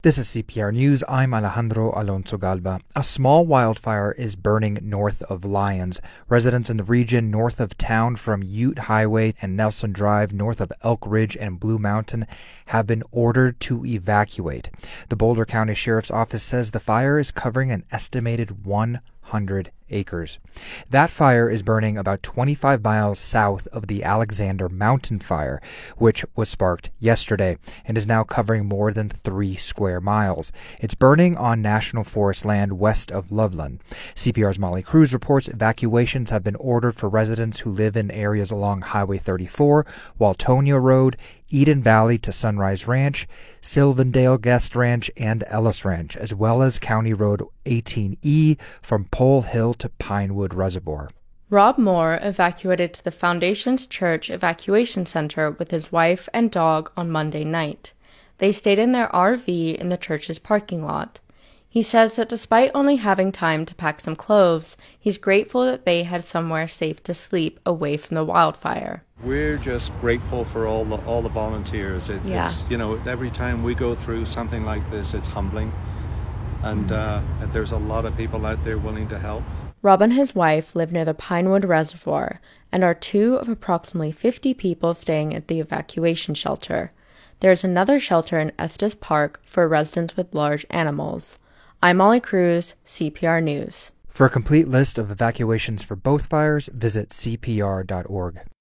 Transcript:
This is CPR News. I'm Alejandro Alonso Galva. A small wildfire is burning north of Lyons. Residents in the region north of town from Ute Highway and Nelson Drive, north of Elk Ridge and Blue Mountain, have been ordered to evacuate. The Boulder County Sheriff's Office says the fire is covering an estimated 100 acres. That fire is burning about 25 miles south of the Alexander Mountain Fire, which was sparked yesterday and is now covering more than 3 square miles. It's burning on National Forest land west of Loveland. CPR's Molly Cruz reports evacuations have been ordered for residents who live in areas along Highway 34, Waltonia Road, Eden Valley to Sunrise Ranch, Sylvandale Guest Ranch, and Ellis Ranch, as well as County Road 18E from Pole Hill to Pinewood Reservoir. Rob Moore evacuated to the Foundation's Church Evacuation Center with his wife and dog on Monday night. They stayed in their RV in the church's parking lot. He says that despite only having time to pack some clothes, he's grateful that they had somewhere safe to sleep away from the wildfire. We're just grateful for all the volunteers. It's, every time we go through something like this, it's humbling. And there's a lot of people out there willing to help. Rob and his wife live near the Pinewood Reservoir and are two of approximately 50 people staying at the evacuation shelter. There is another shelter in Estes Park for residents with large animals. I'm Molly Cruz, CPR News. For a complete list of evacuations for both fires, visit cpr.org.